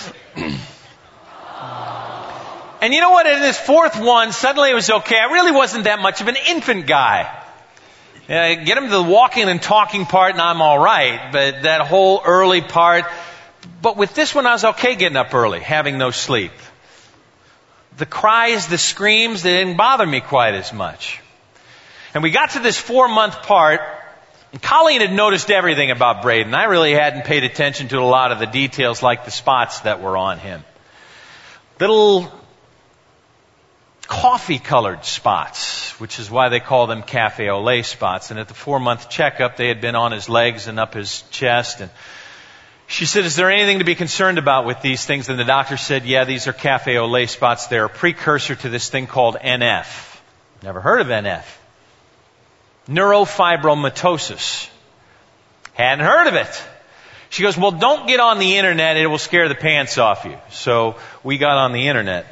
And you know what? In this fourth one, suddenly it was okay. I really wasn't that much of an infant guy. Get him to the walking and talking part and I'm all right. But that whole early part. But with this one, I was okay getting up early, having no sleep. The cries, the screams, they didn't bother me quite as much. And we got to this 4-month part. And Colleen had noticed everything about Braden. I really hadn't paid attention to a lot of the details like the spots that were on him. Little coffee-colored spots, which is why they call them cafe au lait spots. And at the 4-month checkup, they had been on his legs and up his chest. And she said, is there anything to be concerned about with these things? And the doctor said, yeah, these are cafe au lait spots. They're a precursor to this thing called NF. Never heard of NF. Neurofibromatosis. Hadn't heard of it. She goes, well, don't get on the internet. It will scare the pants off you. So we got on the internet.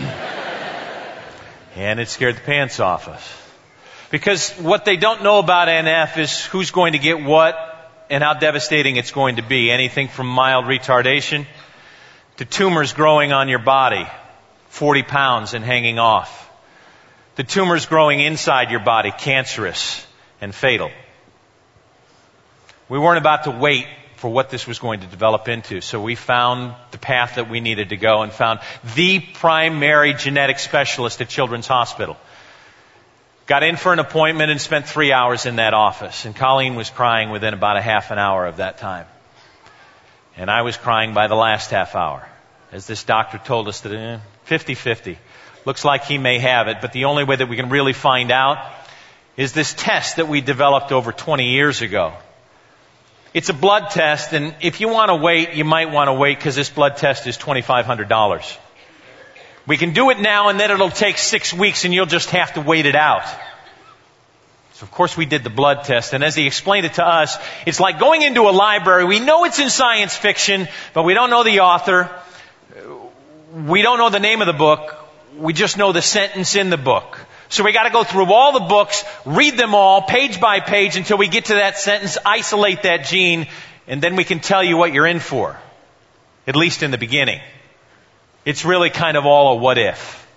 And it scared the pants off us. Because what they don't know about NF is who's going to get what and how devastating it's going to be. Anything from mild retardation to tumors growing on your body, 40 pounds and hanging off. The tumors growing inside your body, cancerous and fatal. We weren't about to wait for what this was going to develop into. So we found the path that we needed to go and found the primary genetic specialist at Children's Hospital. Got in for an appointment and spent 3 hours in that office. And Colleen was crying within about a half an hour of that time. And I was crying by the last half hour, as this doctor told us that 50-50. Looks like he may have it, but the only way that we can really find out is this test that we developed over 20 years ago. It's a blood test, and if you want to wait, you might want to wait because this blood test is $2,500. We can do it now, and then it'll take 6 weeks, and you'll just have to wait it out. So, of course, we did the blood test, and as he explained it to us, it's like going into a library. We know it's in science fiction, but we don't know the author. We don't know the name of the book. We just know the sentence in the book. So we got to go through all the books, read them all, page by page, until we get to that sentence, isolate that gene, and then we can tell you what you're in for. At least in the beginning. It's really kind of all a what if.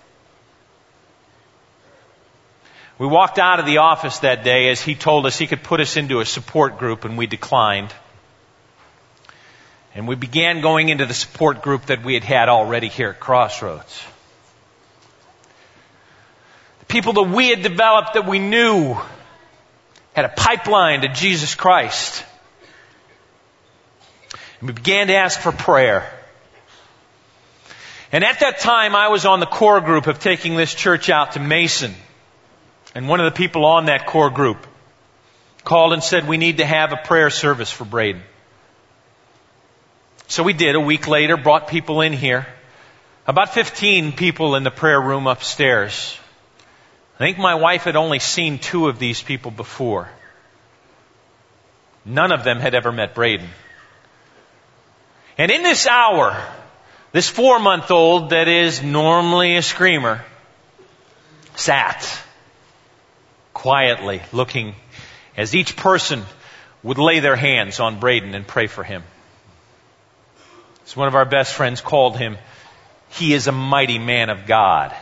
We walked out of the office that day as he told us he could put us into a support group, and we declined. And we began going into the support group that we had had already here at Crossroads. People that we had developed that we knew had a pipeline to Jesus Christ. And we began to ask for prayer. And at that time, I was on the core group of taking this church out to Mason. And one of the people on that core group called and said, we need to have a prayer service for Braden. So we did. A week later, brought people in here. About 15 people in the prayer room upstairs. I think my wife had only seen 2 of these people before. None of them had ever met Braden. And in this hour, this 4-month-old that is normally a screamer sat quietly looking as each person would lay their hands on Braden and pray for him. As one of our best friends called him, he is a mighty man of God.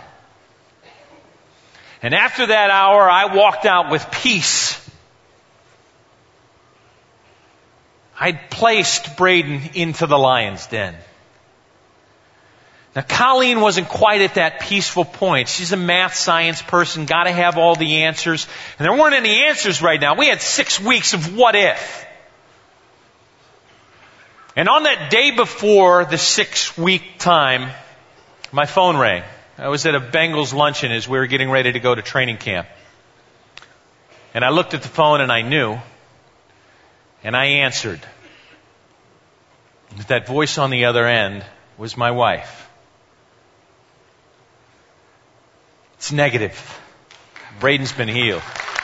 And after that hour, I walked out with peace. I'd placed Braden into the lion's den. Now, Colleen wasn't quite at that peaceful point. She's a math science person, got to have all the answers. And there weren't any answers right now. We had 6 weeks of what if. And on that day before the 6-week time, my phone rang. I was at a Bengals luncheon as we were getting ready to go to training camp. And I looked at the phone and I knew. And I answered. That voice on the other end was my wife. It's negative. Braden's been healed.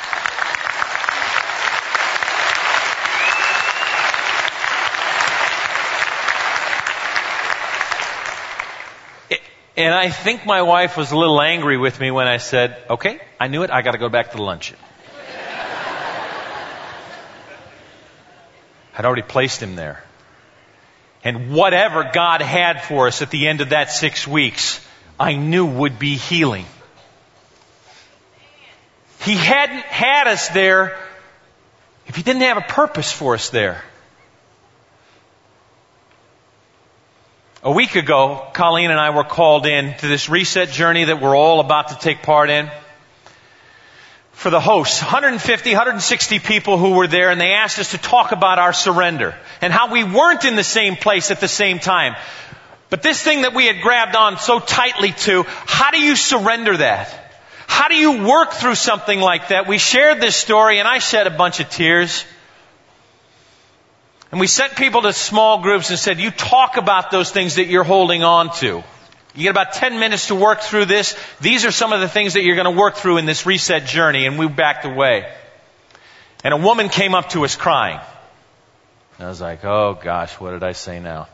And I think my wife was a little angry with me when I said, okay, I knew it, I got to go back to the luncheon. I'd already placed him there. And whatever God had for us at the end of that 6 weeks, I knew would be healing. He hadn't had us there if He didn't have a purpose for us there. A week ago, Colleen and I were called in to this reset journey that we're all about to take part in. For the hosts, 150, 160 people who were there, and they asked us to talk about our surrender and how we weren't in the same place at the same time. But this thing that we had grabbed on so tightly to, how do you surrender that? How do you work through something like that? We shared this story, and I shed a bunch of tears. And we sent people to small groups and said, you talk about those things that you're holding on to. You get about 10 minutes to work through this. These are some of the things that you're going to work through in this reset journey. And we backed away. And a woman came up to us crying. I was like, oh gosh, what did I say now?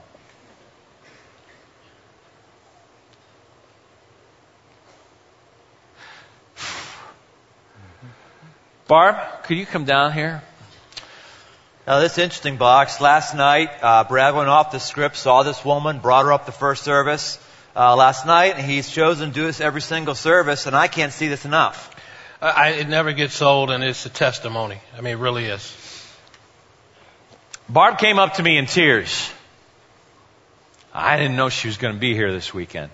Barb, could you come down here? Now, this is interesting, Box. Last night, Brad went off the script, saw this woman, brought her up the first service last night, and he's chosen to do this every single service, and I can't see this enough. It never gets old, and it's a testimony. I mean, it really is. Barb came up to me in tears. I didn't know she was going to be here this weekend.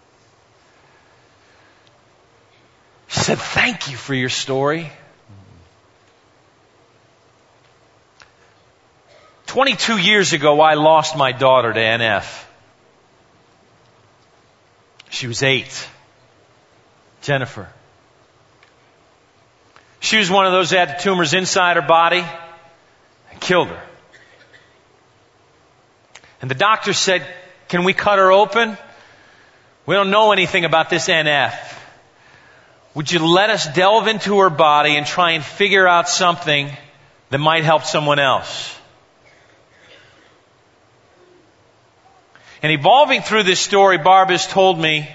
She said, "Thank you for your story." 22 years ago, I lost my daughter to NF. She was 8. Jennifer. She was one of those that had the tumors inside her body and killed her. And the doctor said, "Can we cut her open? We don't know anything about this NF. Would you let us delve into her body and try and figure out something that might help someone else?" And evolving through this story, Barb has told me,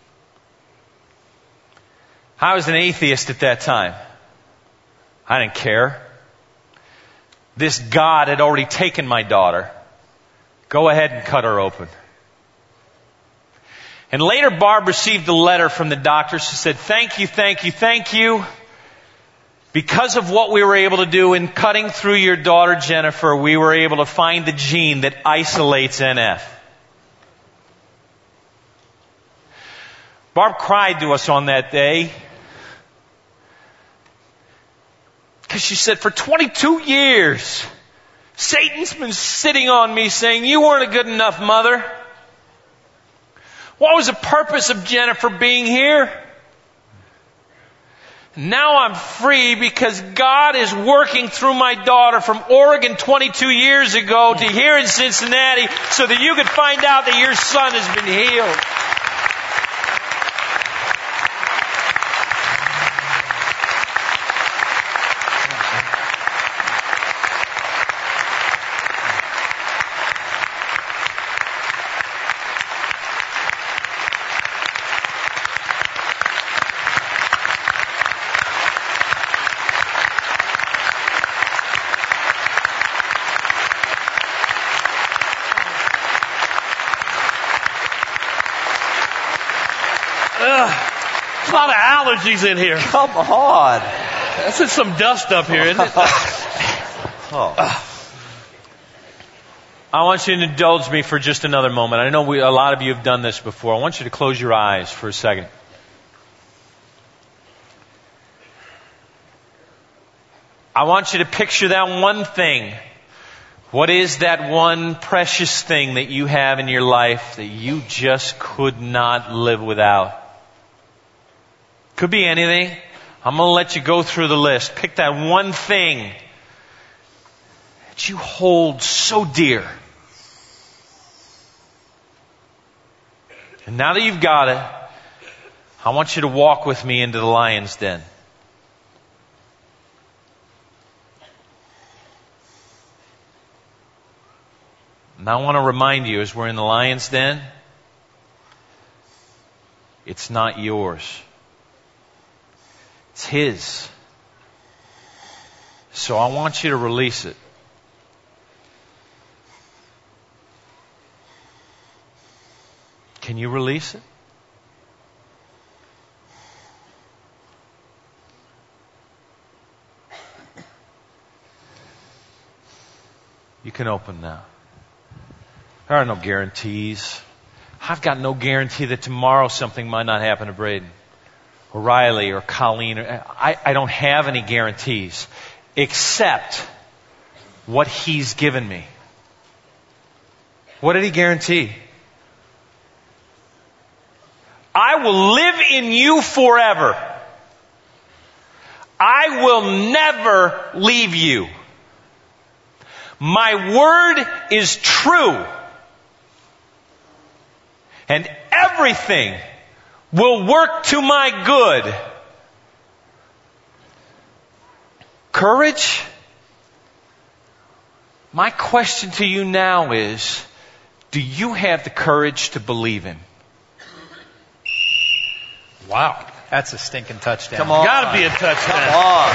I was an atheist at that time. I didn't care. This God had already taken my daughter. Go ahead and cut her open. And later Barb received a letter from the doctor. She said, "Thank you, thank you, thank you. Because of what we were able to do in cutting through your daughter Jennifer, we were able to find the gene that isolates NF." Barb cried to us on that day because she said, "For 22 years, Satan's been sitting on me saying, 'You weren't a good enough mother.' What was the purpose of Jennifer being here? Now I'm free because God is working through my daughter from Oregon 22 years ago to here in Cincinnati so that you could find out that your son has been healed." There's a lot of allergies in here. Come on. That's just some dust up here, isn't it? I want you to indulge me for just another moment. I know a lot of you have done this before. I want you to close your eyes for a second. I want you to picture that one thing. What is that one precious thing that you have in your life that you just could not live without? Could be anything. I'm going to let you go through the list. Pick that one thing that you hold so dear. And now that you've got it, I want you to walk with me into the lion's den. And I want to remind you, as we're in the lion's den, it's not yours. It's his. So I want you to release it. Can you release it? You can open now. There are no guarantees. I've got no guarantee that tomorrow something might not happen to Braden or Riley or Colleen. I don't have any guarantees except what he's given me. What did he guarantee? I will live in you forever. I will never leave you. My word is true. And everything will work to my good. Courage? My question to you now is, do you have the courage to believe him? Wow. That's a stinking touchdown. Come on. Gotta be a touchdown. Come on.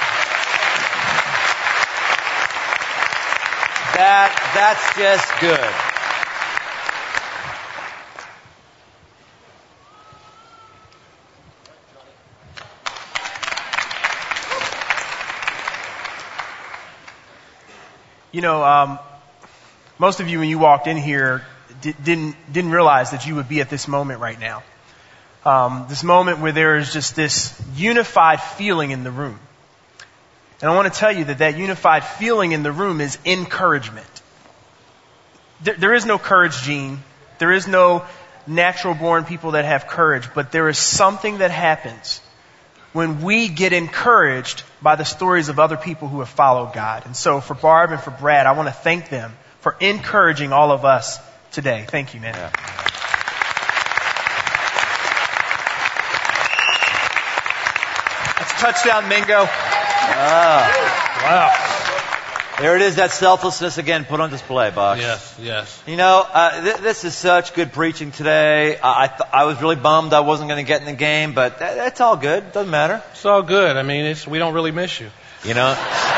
That's just good. You know, most of you, when you walked in here, didn't realize that you would be at this moment right now. This moment where there is just this unified feeling in the room. And I want to tell you that unified feeling in the room is encouragement. There is no courage gene. There is no natural born people that have courage, but there is something that happens when we get encouraged by the stories of other people who have followed God. And so for Barb and for Brad, I want to thank them for encouraging all of us today. Thank you, man. Yeah. That's touchdown, Mingo. Wow. There it is, that selflessness again put on display, Box. Yes, yes. You know, this is such good preaching today. I was really bummed I wasn't going to get in the game, but that's all good. Doesn't matter. It's all good. I mean, we don't really miss you. You know?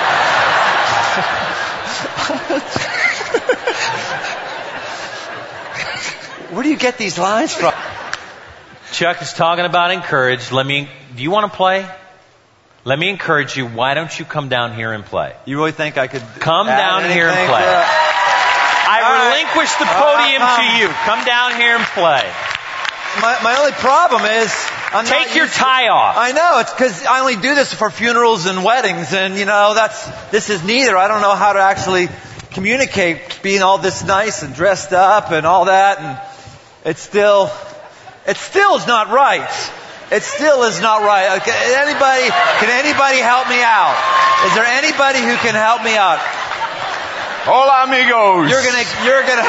Where do you get these lines from? Chuck is talking about encourage. Do you want to play? Let me encourage you. Why don't you come down here and play? You really think I could come down here and play? I relinquish the podium to you. Come down here and play. My only problem is take your tie off. I know, it's because I only do this for funerals and weddings, and you know this is neither. I don't know how to actually communicate being all this nice and dressed up and all that, and it still is not right. It still is not right. Can anybody help me out? Is there anybody who can help me out? Hola, amigos. You're gonna.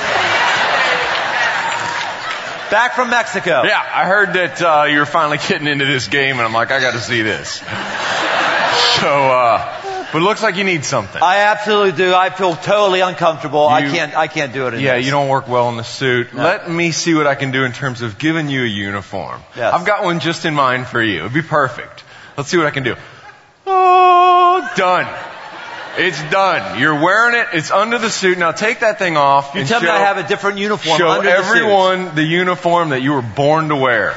Back from Mexico. Yeah, I heard that you're finally getting into this game, and I'm like, I got to see this. But it looks like you need something. I absolutely do. I feel totally uncomfortable. I can't do it in this. You don't work well in the suit. No. Let me see what I can do in terms of giving you a uniform. Yes. I've got one just in mind for you. It'd be perfect. Let's see what I can do. Oh, done. It's done. You're wearing it. It's under the suit. Now take that thing off. You tell me I have a different uniform show under the suit. Show everyone the uniform that you were born to wear.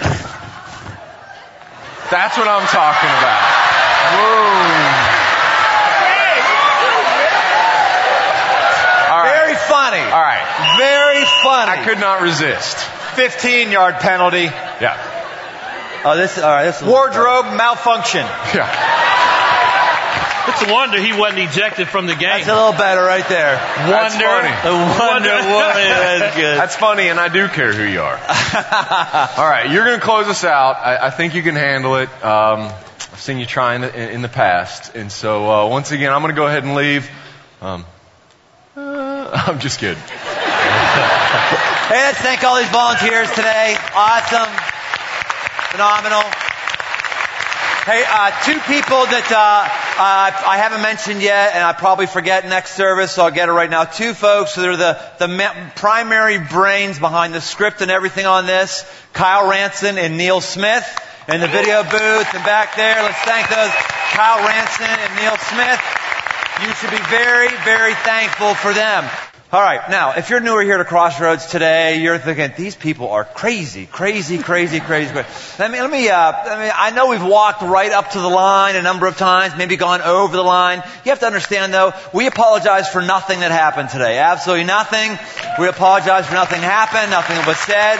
That's what I'm talking about. Whoa. Very funny. All right. Very funny. I could not resist. 15-yard penalty. Yeah. Oh, this wardrobe malfunction. Yeah. It's a wonder he wasn't ejected from the game. That's a little better right there. That's funny. The Wonder Woman. That's good. That's funny, and I do care who you are. All right, you're going to close us out. I think you can handle it. I've seen you trying in the past, and so once again, I'm going to go ahead and leave. I'm just kidding. Hey, let's thank all these volunteers today. Awesome. Phenomenal. Hey, two people that I haven't mentioned yet, and I probably forget next service, so I'll get it right now. Two folks that are the primary brains behind the script and everything on this. Kyle Ranson and Neil Smith in the video booth and back there. Let's thank those, Kyle Ranson and Neil Smith. You should be very, very thankful for them. All right, now, if you're newer here to Crossroads today, you're thinking, these people are crazy. I know we've walked right up to the line a number of times, maybe gone over the line. You have to understand, though, we apologize for nothing that happened today. Absolutely nothing. We apologize for nothing happened, nothing was said.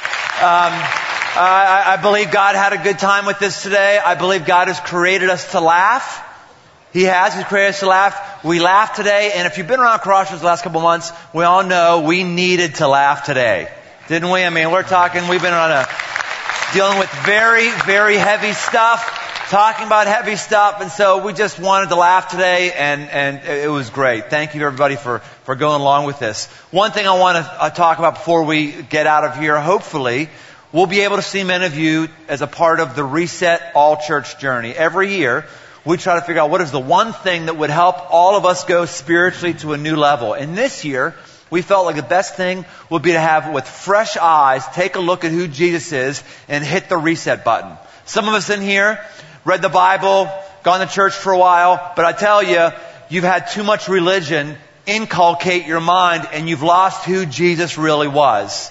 I believe God had a good time with this today. I believe God has created us to laugh. He's created us to laugh. We laughed today, and if you've been around Crossroads the last couple of months, we all know we needed to laugh today. Didn't we? I mean, we've been dealing with very, very heavy stuff, talking about heavy stuff, and so we just wanted to laugh today, and it was great. Thank you, everybody, for going along with this. One thing I want to talk about before we get out of here, hopefully, we'll be able to see many of you as a part of the Reset All Church journey. Every year, we try to figure out what is the one thing that would help all of us go spiritually to a new level. And this year, we felt like the best thing would be to have, with fresh eyes, take a look at who Jesus is and hit the reset button. Some of us in here read the Bible, gone to church for a while, but I tell you, you've had too much religion inculcate your mind and you've lost who Jesus really was.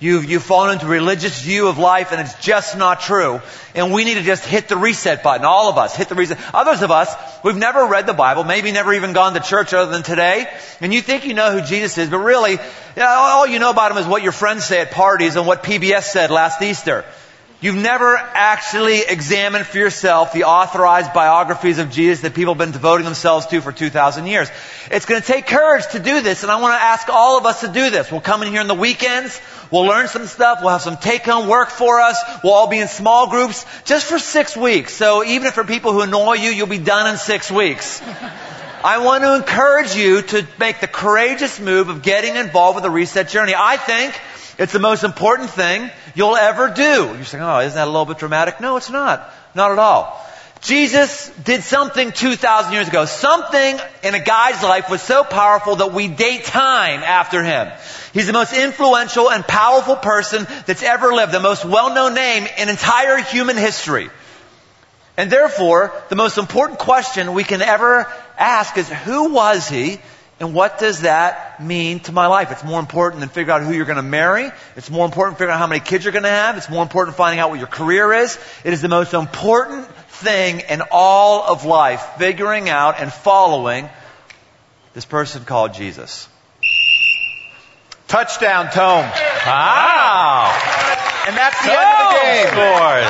You've fallen into a religious view of life, and it's just not true. And we need to just hit the reset button. All of us, hit the reset. Others of us, we've never read the Bible, maybe never even gone to church other than today. And you think you know who Jesus is, but really, all you know about him is what your friends say at parties and what PBS said last Easter. You've never actually examined for yourself the authorized biographies of Jesus that people have been devoting themselves to for 2,000 years. It's going to take courage to do this, and I want to ask all of us to do this. We'll come in here on the weekends. We'll learn some stuff. We'll have some take-home work for us. We'll all be in small groups just for 6 weeks. So even if for people who annoy you, you'll be done in 6 weeks. I want to encourage you to make the courageous move of getting involved with the Reset journey. I think it's the most important thing you'll ever do. You're saying, oh, isn't that a little bit dramatic? No, it's not. Not at all. Jesus did something 2,000 years ago. Something in a guy's life was so powerful that we date time after him. He's the most influential and powerful person that's ever lived, the most well-known name in entire human history. And therefore, the most important question we can ever ask is, who was he? And what does that mean to my life? It's more important than figuring out who you're going to marry. It's more important figuring out how many kids you're going to have. It's more important finding out what your career is. It is the most important thing in all of life, figuring out and following this person called Jesus. Touchdown, Tome. Wow. And that's the end of the game. Scored.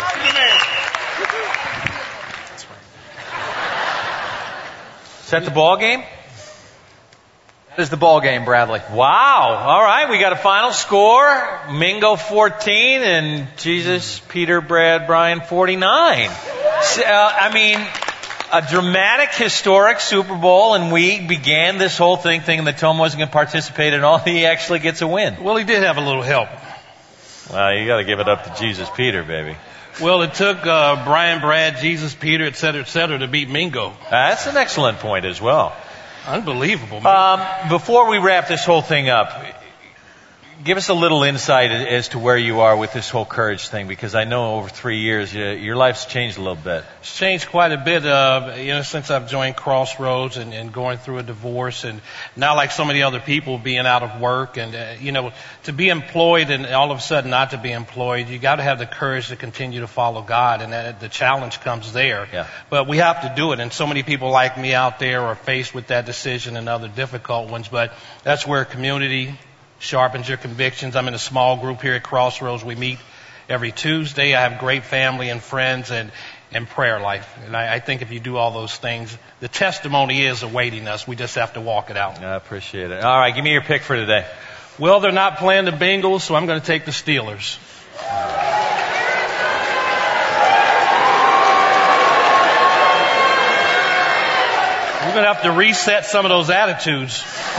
Is that the ball game? That is the ball game, Bradley. Wow. All right. We got a final score. Mingo 14 and Jesus, Peter, Brad, Brian 49. I mean, a dramatic, historic Super Bowl, and we began this whole thing thinking that Tom wasn't going to participate at all. He actually gets a win. Well, he did have a little help. Well, you got to give it up to Jesus, Peter, baby. Well, it took Brian, Brad, Jesus, Peter, et cetera, to beat Mingo. That's an excellent point as well. Unbelievable, man. Before we wrap this whole thing up, give us a little insight as to where you are with this whole courage thing, because I know over 3 years your life's changed a little bit. It's changed quite a bit, since I've joined Crossroads and going through a divorce, and now like so many other people being out of work, and to be employed and all of a sudden not to be employed, you got to have the courage to continue to follow God, and the challenge comes there. Yeah. But we have to do it, and so many people like me out there are faced with that decision and other difficult ones. But that's where community sharpens your convictions. I'm in a small group here at Crossroads. We meet every Tuesday. I have great family and friends and prayer life. And I think if you do all those things, the testimony is awaiting us. We just have to walk it out. I appreciate it. All right, give me your pick for today. Well, they're not playing the Bengals, so I'm going to take the Steelers. We're going to have to reset some of those attitudes.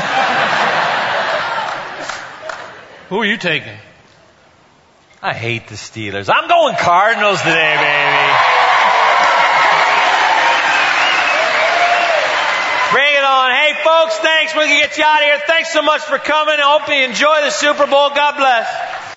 Who are you taking? I hate the Steelers. I'm going Cardinals today, baby. Bring it on. Hey, folks, thanks. We're going to get you out of here. Thanks so much for coming. I hope you enjoy the Super Bowl. God bless.